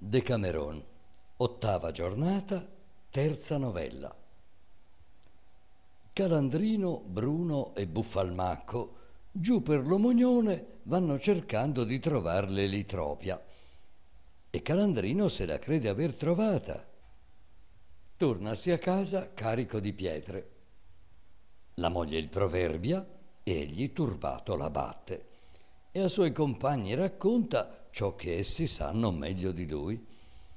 Decameron, ottava giornata, terza novella. Calandrino, Bruno e Buffalmacco giù per l'Omognone vanno cercando di trovar l'Elitropia e Calandrino se la crede aver trovata. Tornasi a casa carico di pietre. La moglie il proverbia e egli turbato la batte e a suoi compagni racconta ciò che essi sanno meglio di lui.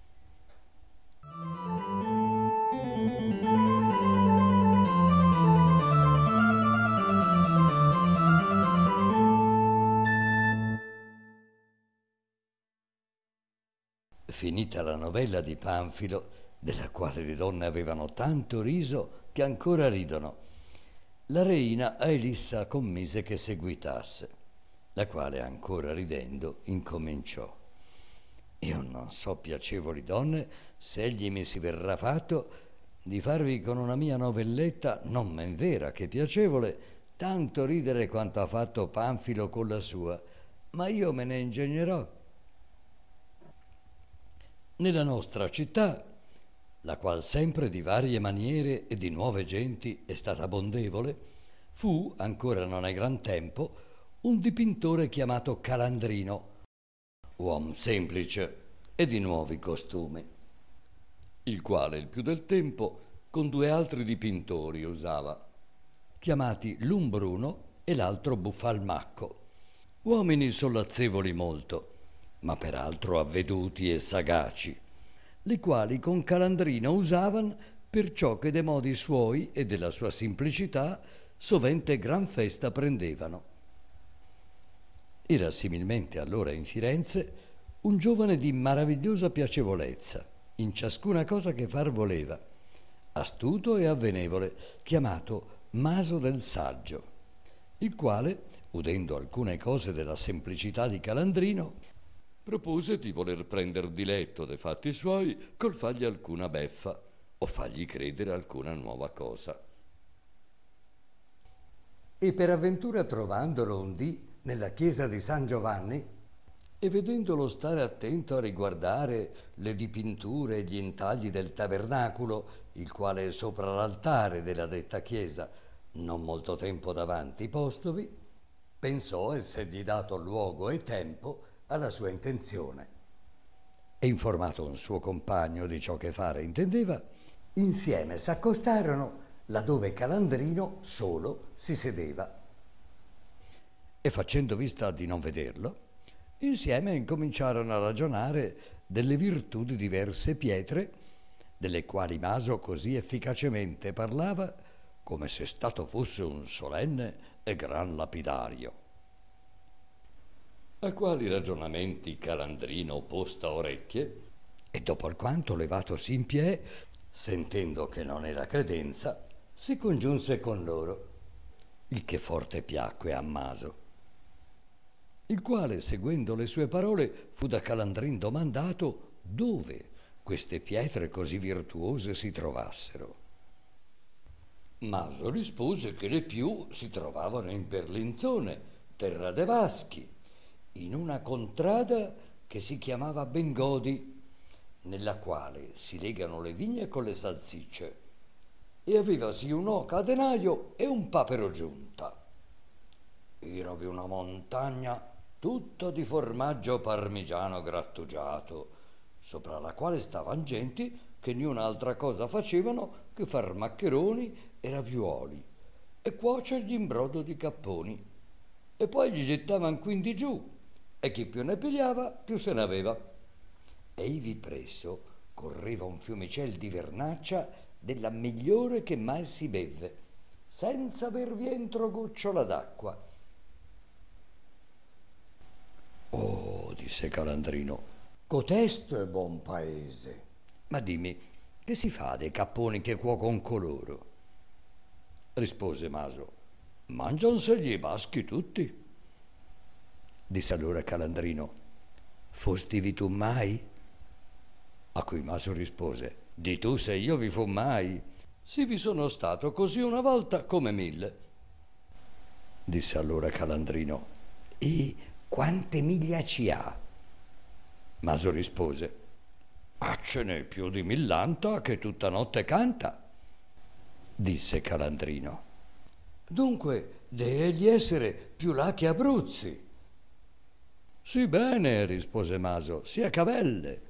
Finita la novella di Panfilo, della quale le donne avevano tanto riso che ancora ridono, la reina a Elissa commise che seguitasse, la quale ancora ridendo incominciò: io non so, piacevoli donne, se egli mi si verrà fatto di farvi con una mia novelletta non men vera che piacevole tanto ridere quanto ha fatto Panfilo con la sua, ma io me ne ingegnerò. Nella nostra città, la qual sempre di varie maniere e di nuove genti è stata bondevole, fu, ancora non è gran tempo, un dipintore chiamato Calandrino, uom semplice e di nuovi costumi, il quale il più del tempo con due altri dipintori usava, chiamati l'un Bruno e l'altro Buffalmacco, uomini sollazzevoli molto, ma peraltro avveduti e sagaci, li quali con Calandrino usavan perciò che de modi suoi e della sua simplicità sovente gran festa prendevano. Era similmente allora in Firenze un giovane di maravigliosa piacevolezza in ciascuna cosa che far voleva, astuto e avvenevole, chiamato Maso del Saggio, il quale, udendo alcune cose della semplicità di Calandrino, propose di voler prender diletto de fatti suoi col fargli alcuna beffa o fargli credere alcuna nuova cosa. E per avventura trovandolo un dì nella chiesa di San Giovanni e vedendolo stare attento a riguardare le dipinture e gli intagli del tabernaculo, il quale è sopra l'altare della detta chiesa, non molto tempo davanti postovi, pensò essergli dato luogo e tempo alla sua intenzione. E informato un suo compagno di ciò che fare intendeva, insieme s'accostarono laddove Calandrino solo si sedeva. E facendo vista di non vederlo, insieme incominciarono a ragionare delle virtù di diverse pietre, delle quali Maso così efficacemente parlava come se stato fosse un solenne e gran lapidario. A quali ragionamenti Calandrino posta orecchie, e dopo alquanto levatosi in pie, sentendo che non era credenza, si congiunse con loro, il che forte piacque a Maso, il quale, seguendo le sue parole, fu da Calandrin domandato dove queste pietre così virtuose si trovassero. Maso rispose che le più si trovavano in Berlinzone, terra de Vaschi, in una contrada che si chiamava Bengodi, nella quale si legano le vigne con le salsicce, e avevasi un'oca a denaio e un papero giunta. Eravi una montagna tutta di formaggio parmigiano grattugiato, sopra la quale stavan genti che niun'altra cosa facevano che far maccheroni e raviuoli e cuocergli in brodo di capponi, e poi gli gettavan quindi giù, e chi più ne pigliava più se ne aveva. E ivi presso correva un fiumicel di vernaccia della migliore che mai si bevve, senza aver vientro gocciola d'acqua. Oh, disse Calandrino, cotesto è buon paese. Ma dimmi, che si fa dei capponi che cuocon coloro? Rispose Maso, mangiansegli i baschi tutti. Disse allora Calandrino, fostivi tu mai? A cui Maso rispose, di tu se io vi fu mai, sì vi sono stato così una volta come 1000. Disse allora Calandrino, e quante miglia ci ha? Maso rispose, ce n'è più di millanta che tutta notte canta, disse Calandrino. Dunque degli essere più là che Abruzzi. Sì bene, rispose Maso, sia cavelle.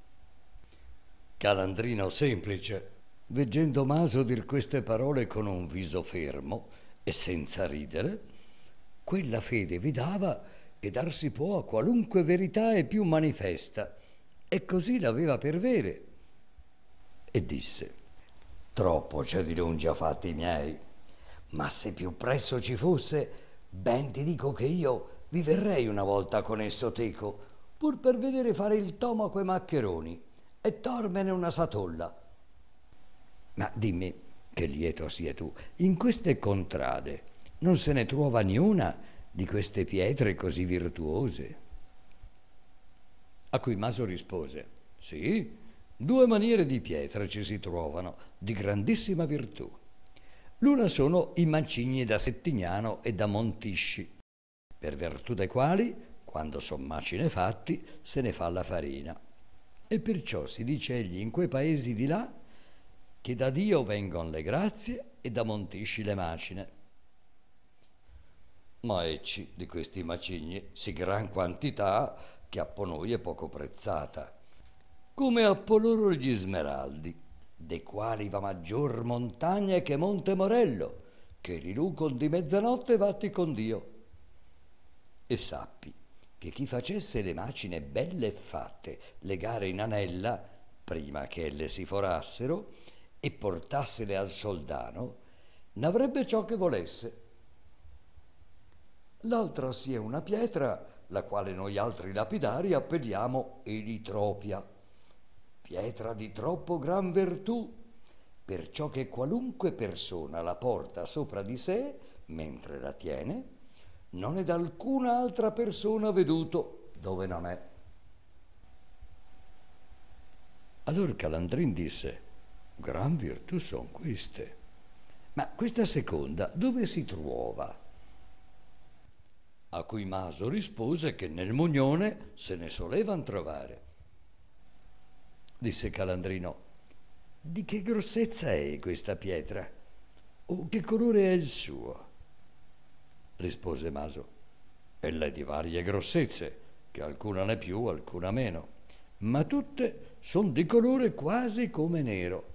Calandrino semplice, veggendo Maso dir queste parole con un viso fermo e senza ridere, quella fede vi dava che dar si può a qualunque verità è più manifesta, e così l'aveva per vere. E disse: troppo c'è di lungi a fatti miei, ma se più presso ci fosse, ben ti dico che io vi verrei una volta con esso teco, pur per vedere fare il tomaco e maccheroni, e tormene una satolla. Ma dimmi, che lieto sia tu, in queste contrade non se ne trova niuna di queste pietre così virtuose? A cui Maso rispose: sì, 2 maniere di pietra ci si trovano di grandissima virtù. L'una sono i macigni da Settignano e da Montisci, per virtù dei quali, quando son macine fatti, se ne fa la farina. E perciò si dice egli in quei paesi di là che da Dio vengono le grazie e da Montisci le macine. Ma ecci di questi macigni sì gran quantità che appo noi è poco prezzata, come appo loro gli smeraldi, de quali va maggior montagna che Monte Morello, che rilucon di mezzanotte vatti con Dio. E sappi che chi facesse le macine belle e fatte legare in anella, prima che elle si forassero, e portassele al soldano, n'avrebbe ciò che volesse. L'altra sia una pietra, la quale noi altri lapidari appelliamo elitropia, pietra di troppo gran virtù, perciò che qualunque persona la porta sopra di sé, mentre la tiene, non è da alcuna altra persona veduto dove non è. Allora Calandrin disse: gran virtù son queste, ma questa seconda dove si trova? A cui Maso rispose che nel Mugnone se ne solevan trovare. Disse Calandrino: di che grossezza è questa pietra? O che colore è il suo? Rispose Maso: ella è di varie grossezze, che alcuna ne più, alcuna meno, ma tutte son di colore quasi come nero.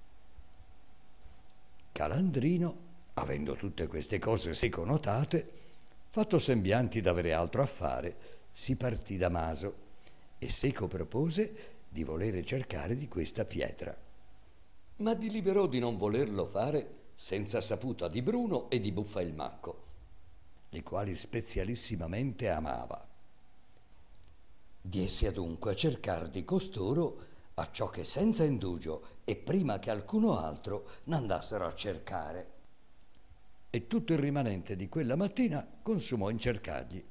Calandrino, avendo tutte queste cose seco notate, fatto sembianti d'avere altro a fare, si partì da Maso e seco propose di volere cercare di questa pietra, ma deliberò di non volerlo fare senza saputa di Bruno e di Buffailmacco, le quali spezialissimamente amava. Diese adunque a cercar di costoro, acciò che senza indugio e prima che alcuno altro n'andassero a cercare. E tutto il rimanente di quella mattina consumò in cercargli.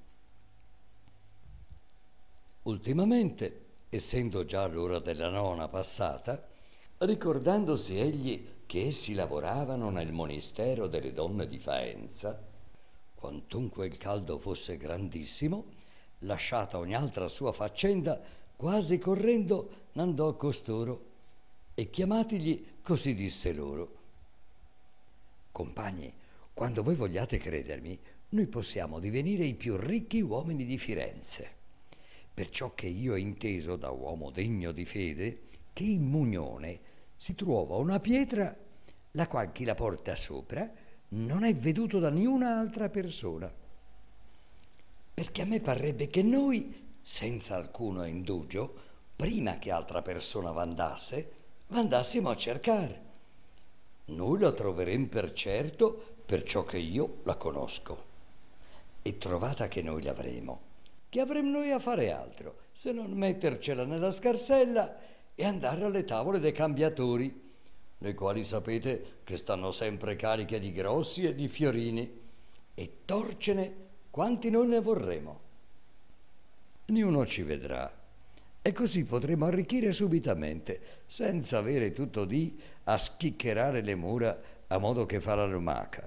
Ultimamente, essendo già l'ora della nona passata, ricordandosi egli che essi lavoravano nel monastero delle donne di Faenza, quantunque il caldo fosse grandissimo, lasciata ogni altra sua faccenda, quasi correndo n'andò a costoro e chiamatigli così disse loro: compagni, quando voi vogliate credermi, noi possiamo divenire i più ricchi uomini di Firenze, perciò che io ho inteso da uomo degno di fede che in Mugnone si trova una pietra la qual chi la porta sopra non è veduto da niuna altra persona, perché a me parrebbe che noi, senza alcuno indugio, prima che altra persona vandassimo a cercare. Noi la troveremo per certo, perciò che io la conosco. E trovata che noi l'avremo, che avremo noi a fare altro, se non mettercela nella scarsella e andare alle tavole dei cambiatori, le quali sapete che stanno sempre cariche di grossi e di fiorini, e torcene quanti noi ne vorremo. Niuno ci vedrà, e così potremo arricchire subitamente, senza avere tutto dì a schiccherare le mura a modo che fa la lumaca.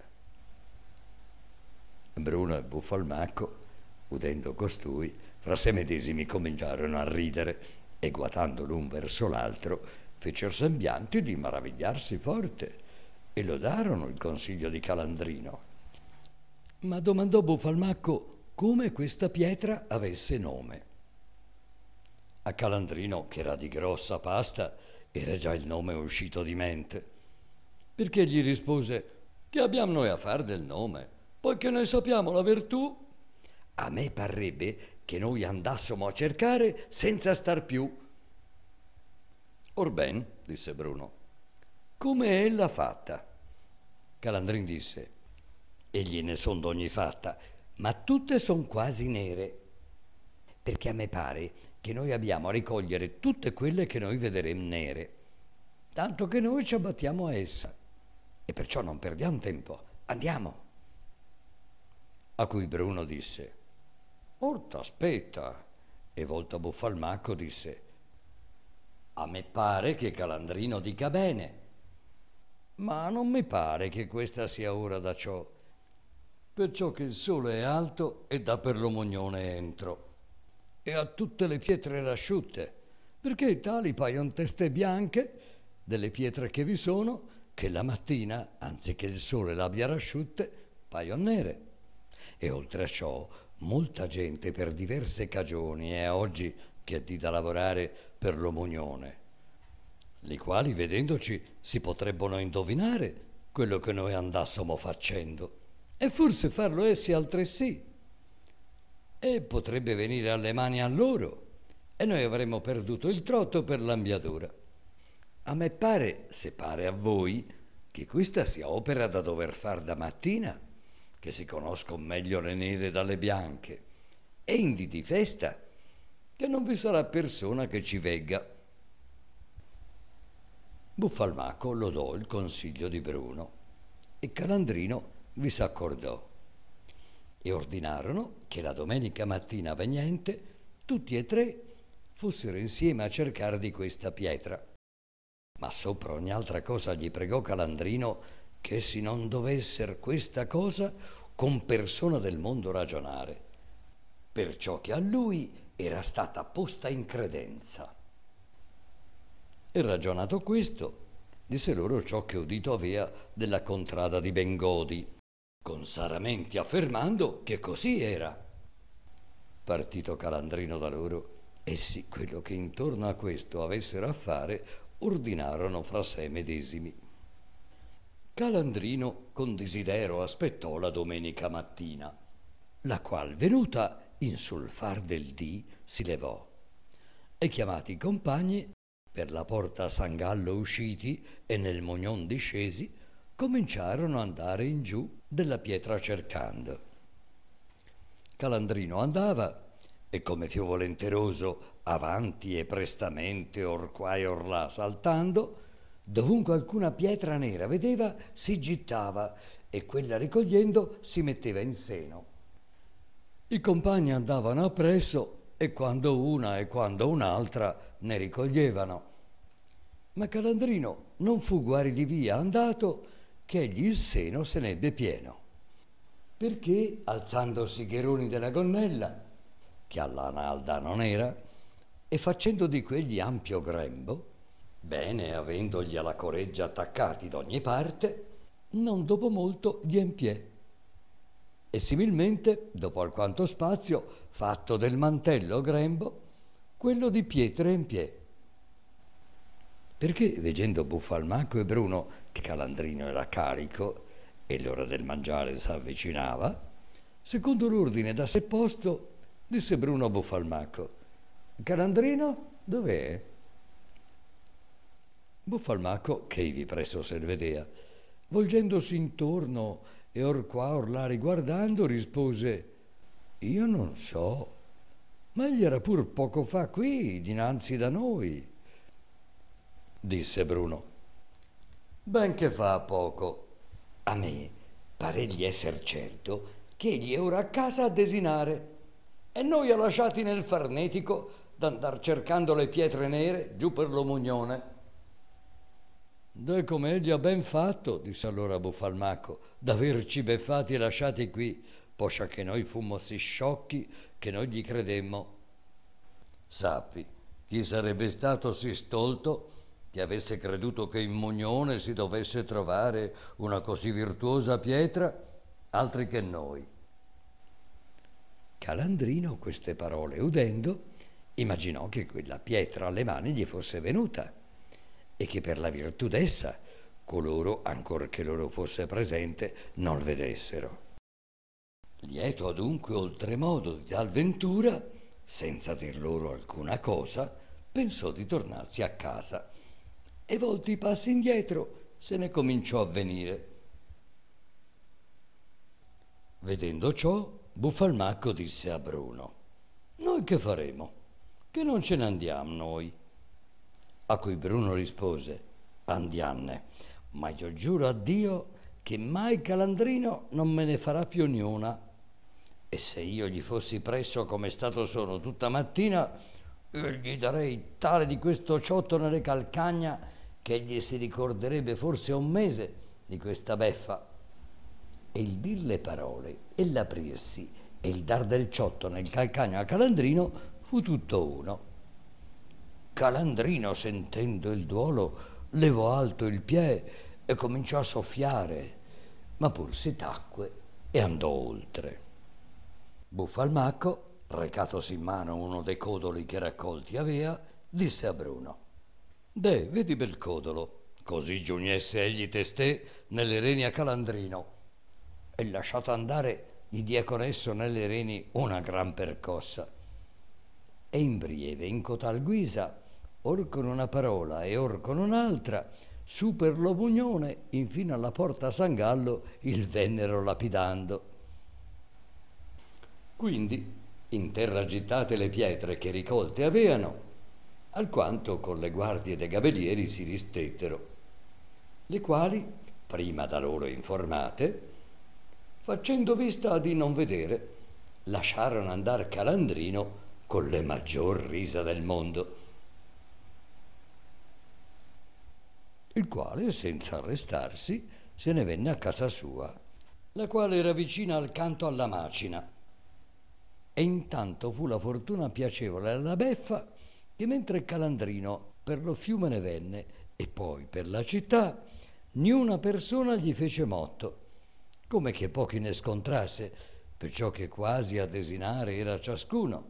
Bruno e Buffalmacco, udendo costui, fra se medesimi cominciarono a ridere e guatando l'un verso l'altro fecero sembianti di maravigliarsi forte e lodarono il consiglio di Calandrino. Ma domandò Buffalmacco come questa pietra avesse nome. A Calandrino, che era di grossa pasta, era già il nome uscito di mente, perché gli rispose: che abbiamo noi a far del nome, poiché noi sappiamo la virtù? A me parrebbe che noi andassimo a cercare senza star più. Orben, disse Bruno, come è ella fatta? Calandrin disse: egli ne son d'ogni fatta, ma tutte son quasi nere, perché a me pare che noi abbiamo a ricogliere tutte quelle che noi vedremo nere, tanto che noi ci abbattiamo a essa, e perciò non perdiamo tempo, andiamo. A cui Bruno disse: orta aspetta, e volto a Buffalmacco disse: a me pare che Calandrino dica bene, ma non mi pare che questa sia ora da ciò, perciò che il sole è alto e da per l'omognone entro, e ha tutte le pietre rasciutte, perché tali paiono teste bianche delle pietre che vi sono, che la mattina, anziché il sole l'abbia rasciutte, paiono nere. E oltre a ciò, molta gente per diverse cagioni è oggi che è di da lavorare per l'omognone, li quali vedendoci si potrebbero indovinare quello che noi andassimo facendo, e forse farlo essi altresì, e potrebbe venire alle mani a loro, e noi avremmo perduto il trotto per l'ambiatura. A me pare, se pare a voi, che questa sia opera da dover far da mattina, che si conoscono meglio le nere dalle bianche, e indi di festa, che non vi sarà persona che ci vegga. Buffalmacco lodò il consiglio di Bruno, e Calandrino vi s'accordò, e ordinarono che la domenica mattina vegnente tutti e tre fossero insieme a cercare di questa pietra. Ma sopra ogni altra cosa gli pregò Calandrino che si non dovesser questa cosa con persona del mondo ragionare, perciò che a lui era stata posta in credenza. E ragionato questo, disse loro ciò che udito avea della contrada di Bengodi, con saramenti affermando che così era. Partito Calandrino da loro, essi quello che intorno a questo avessero a fare ordinarono fra sé medesimi. Calandrino con desidero aspettò la domenica mattina, la qual venuta in sul far del dì si levò, e chiamati i compagni per la porta a San Gallo usciti e nel Mognon discesi, cominciarono ad andare in giù della pietra cercando. Calandrino andava, e come più volenteroso avanti e prestamente or qua e or là saltando, dovunque alcuna pietra nera vedeva si gittava, e quella ricogliendo si metteva in seno. I compagni andavano appresso, e quando una e quando un'altra ne ricoglievano. Ma Calandrino non fu guari di via andato che egli il seno se n'ebbe pieno, perché alzandosi Gheroni della Gonnella, che alla nalda non era, e facendo di quegli ampio grembo, bene avendogli alla coreggia attaccati d'ogni parte, non dopo molto gli empiè, e similmente, dopo alquanto spazio, fatto del mantello grembo, quello di pietre empiè. Perché, veggendo Buffalmacco e Bruno che Calandrino era carico e l'ora del mangiare s'avvicinava, secondo l'ordine da sé posto, disse Bruno a Buffalmacco: Calandrino, dov'è? Buffalmacco, che ivi presso se ne vedea, volgendosi intorno e or qua or là riguardando, rispose: io non so, ma egli era pur poco fa qui, dinanzi da noi. Disse Bruno: ben che fa poco. A me paregli esser certo che egli è ora a casa a desinare, e noi ha lasciati nel farnetico d'andar cercando le pietre nere giù per l'Omugnone. Deh, come egli ha ben fatto, disse allora Buffalmacco, d'averci beffati e lasciati qui, poscia che noi fummo sì sciocchi che noi gli credemmo. Sappi Chi sarebbe stato sì stolto che avesse creduto che in Mognone si dovesse trovare una così virtuosa pietra, altri che noi? Calandrino, queste parole udendo, immaginò che quella pietra alle mani gli fosse venuta e che per la virtù d'essa coloro, ancorché loro fosse presente, non vedessero. Lieto adunque oltremodo di tal ventura, senza dir loro alcuna cosa, pensò di tornarsi a casa e volti i passi indietro se ne cominciò a venire. Vedendo ciò, Buffalmacco disse a Bruno: «Noi che faremo? Che non ce ne andiamo noi?» A cui Bruno rispose: «Andianne, ma io giuro a Dio che mai Calandrino non me ne farà più niuna. E se io gli fossi presso come stato sono tutta mattina, io gli darei tale di questo ciotto nelle calcagna che egli si ricorderebbe forse un mese di questa beffa». E il dir le parole e l'aprirsi e il dar del ciotto nel calcagno a Calandrino fu tutto uno. Calandrino, sentendo il duolo, levò alto il piede e cominciò a soffiare, ma pur si tacque e andò oltre. Buffalmacco, recatosi in mano uno dei codoli che raccolti avea, disse a Bruno: «Deh, vedi bel codolo, così giugnesse egli testè nelle reni a Calandrino, e lasciato andare gli dia con esso nelle reni una gran percossa. E in brieve, in cotal guisa, or con una parola e or con un'altra, su per lo Bugnone, infino alla porta San Gallo, il vennero lapidando. Quindi, in terra agitate le pietre che ricolte aveano, alquanto con le guardie dei gabellieri si ristettero, le quali, prima da loro informate, facendo vista di non vedere, lasciarono andar Calandrino con le maggior risa del mondo, il quale, senza arrestarsi, se ne venne a casa sua, la quale era vicina al canto alla macina. E intanto fu la fortuna piacevole alla beffa che mentre Calandrino per lo fiume ne venne e poi per la città, niuna persona gli fece motto, come che pochi ne scontrasse, perciò che quasi a desinare era ciascuno.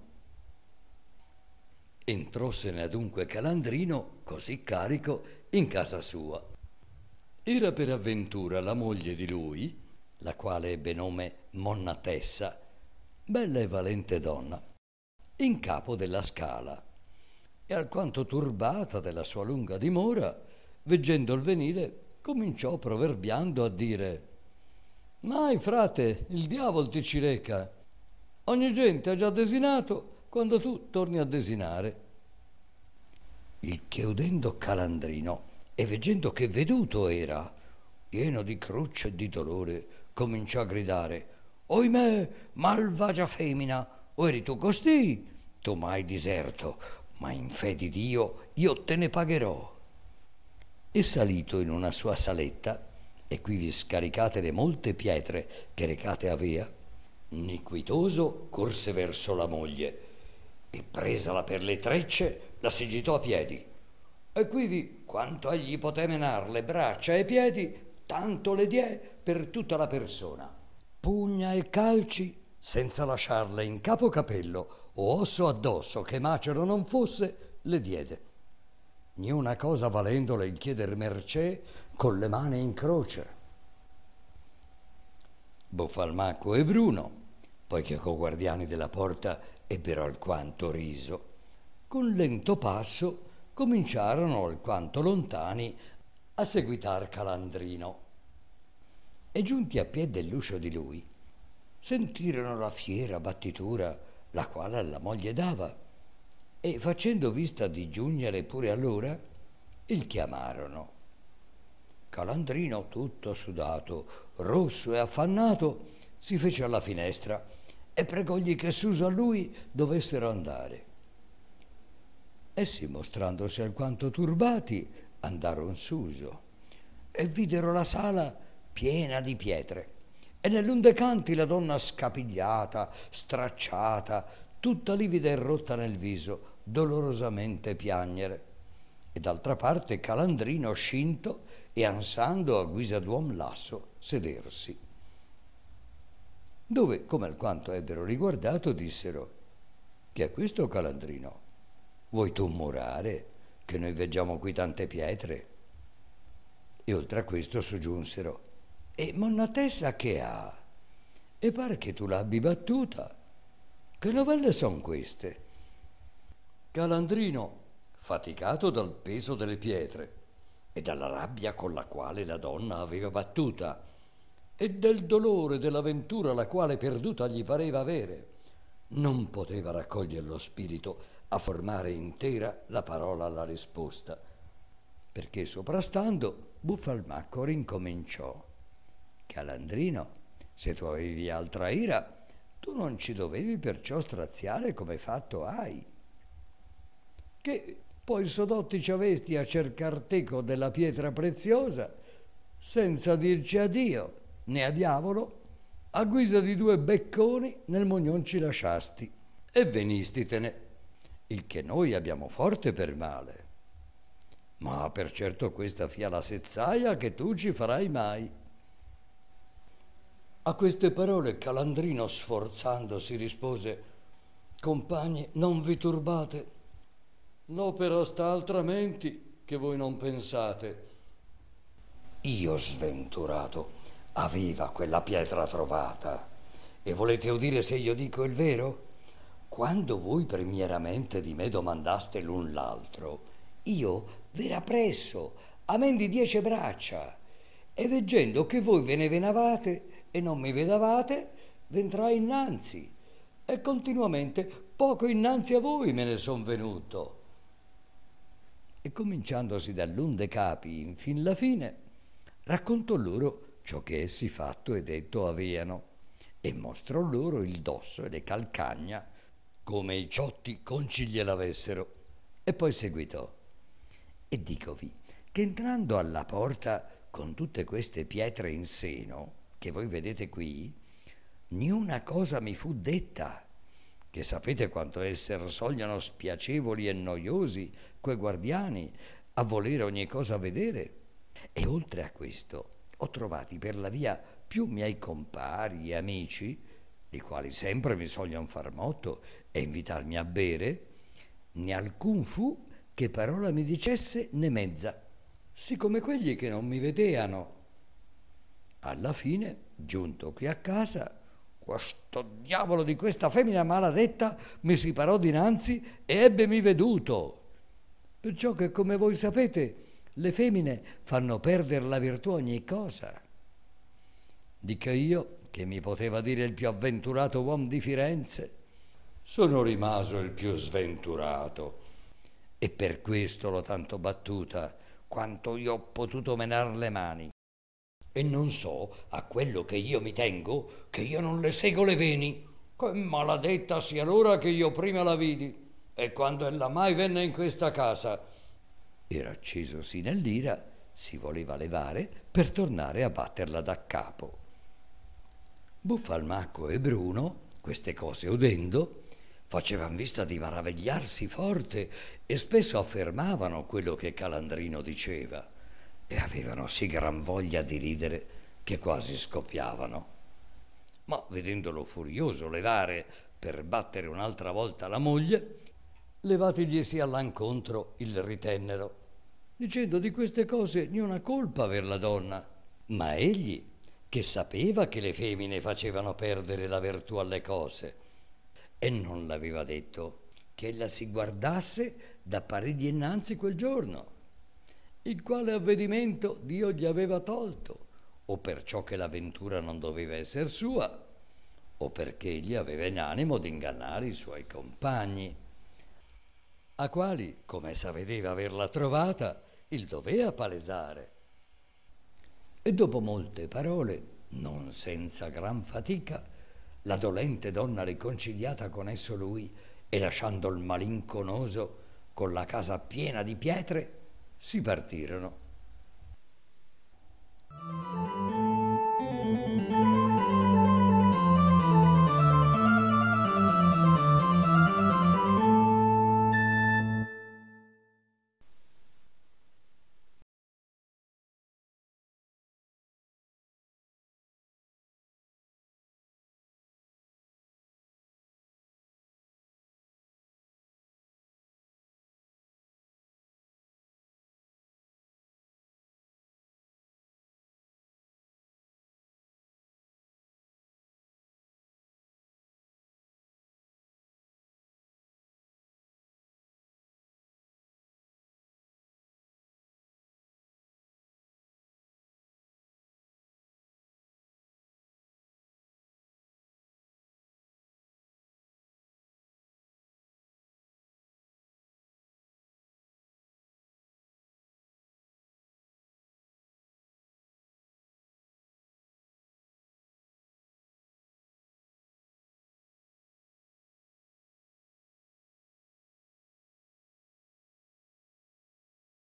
Entrossene adunque Calandrino, così carico, in casa sua. Era per avventura la moglie di lui, la quale ebbe nome Monnatessa, bella e valente donna, in capo della scala, e alquanto turbata della sua lunga dimora, veggendo il venire, cominciò proverbiando a dire: «Mai, frate, il diavol ti ci reca. Ogni gente ha già desinato quando tu torni a desinare». Il che udendo Calandrino e veggendo che veduto era, pieno di cruccio e di dolore, cominciò a gridare: «Oimè, malvagia femmina, o eri tu costì? Tu m'hai diserto, ma in fe di Dio io te ne pagherò». E salito in una sua saletta, e quivi scaricate le molte pietre che recate avea, niquitoso corse verso la moglie e presala per le trecce la si gitò a piedi, e quivi quanto egli poté menar le braccia e i piedi, tanto le die per tutta la persona, pugna e calci, senza lasciarle in capo capello o osso addosso che macero non fosse, le diede, niuna cosa valendole il chieder mercé con le mani in croce. Buffalmacco e Bruno, poiché co guardiani della porta ebbero alquanto riso, con lento passo cominciarono alquanto lontani a seguitar Calandrino, e giunti a piè dell'uscio di lui sentirono la fiera battitura la quale alla moglie dava, e facendo vista di giungere pure allora il chiamarono. Calandrino, tutto sudato, rosso e affannato, si fece alla finestra e pregògli che suso a lui dovessero andare. Essi, mostrandosi alquanto turbati, andaron suso e videro la sala piena di pietre e nell'unde canti la donna scapigliata, stracciata, tutta livida e rotta nel viso, dolorosamente piagnere, e d'altra parte Calandrino scinto e ansando a guisa d'uom lasso sedersi. Dove, come alquanto ebbero riguardato, dissero: «Che è questo, Calandrino? Vuoi tu murare, che noi veggiamo qui tante pietre?» E oltre a questo soggiunsero: «E monna Tessa che ha? E pare che tu l'abbi battuta. Che novelle son queste?» Calandrino, faticato dal peso delle pietre e dalla rabbia con la quale la donna aveva battuta e del dolore dell'avventura la quale perduta gli pareva avere, non poteva raccogliere lo spirito a formare intera la parola alla risposta, perché soprastando Buffalmacco rincominciò: «Calandrino, se tu avevi altra ira, tu non ci dovevi perciò straziare come fatto hai. Che poi sodotti ci avesti a cercar teco della pietra preziosa, senza dirci addio né a diavolo, a guisa di 2 becconi nel mognon ci lasciasti e venistitene, il che noi abbiamo forte per male. Ma per certo questa fia la sezzaia che tu ci farai mai». A queste parole Calandrino, sforzandosi, rispose: «Compagni, non vi turbate. No, però sta altramenti che voi non pensate. Io, sventurato, aveva quella pietra trovata, e volete udire se io dico il vero? Quando voi primieramente di me domandaste l'un l'altro, io v'era presso, amen di 10 braccia, e veggendo che voi ve ne venavate e non mi vedavate, v'entrai innanzi, e continuamente poco innanzi a voi me ne son venuto». E cominciandosi dall'unde capi infin la fine, raccontò loro ciò che essi fatto e detto aveano, e mostrò loro il dosso e le calcagna, come i ciotti conci gliel'avessero, e poi seguitò: «E dicovi che entrando alla porta con tutte queste pietre in seno, che voi vedete qui, niuna cosa mi fu detta, che sapete quanto esser sogliano spiacevoli e noiosi quei guardiani a volere ogni cosa vedere. E oltre a questo ho trovati per la via più miei compari e amici, i quali sempre mi soglion far motto e invitarmi a bere, né alcun fu che parola mi dicesse né mezza, siccome quelli che non mi vedeano. Alla fine, giunto qui a casa, questo diavolo di questa femmina maladetta mi si parò dinanzi e ebbemi veduto. Perciò che, come voi sapete, le femmine fanno perdere la virtù ogni cosa. Dico io, che mi poteva dire il più avventurato uomo di Firenze, sono rimaso il più sventurato, e per questo l'ho tanto battuta quanto io ho potuto menar le mani. E non so, a quello che io mi tengo, che io non le sego le veni. Che maladetta sia l'ora che io prima la vidi, e quando ella mai venne in questa casa. Era accesosi nell'ira, si voleva levare per tornare a batterla da capo. Buffalmacco e Bruno, queste cose udendo, facevan vista di maravigliarsi forte e spesso affermavano quello che Calandrino diceva, e avevano sì gran voglia di ridere che quasi scoppiavano. Ma vedendolo furioso levare per battere un'altra volta la moglie, levatiglisi all'incontro il ritennero, dicendo di queste cose niuna colpa aver la donna, ma egli, che sapeva che le femmine facevano perdere la virtù alle cose, e non l'aveva detto che ella si guardasse da parigli innanzi quel giorno, il quale avvedimento Dio gli aveva tolto, o perciò che l'avventura non doveva esser sua, o perché egli aveva in animo di ingannare i suoi compagni, a quali, come s'avedeva averla trovata, il dovea palesare. E dopo molte parole, non senza gran fatica, la dolente donna riconciliata con esso lui, e lasciando il malinconoso con la casa piena di pietre, si partirono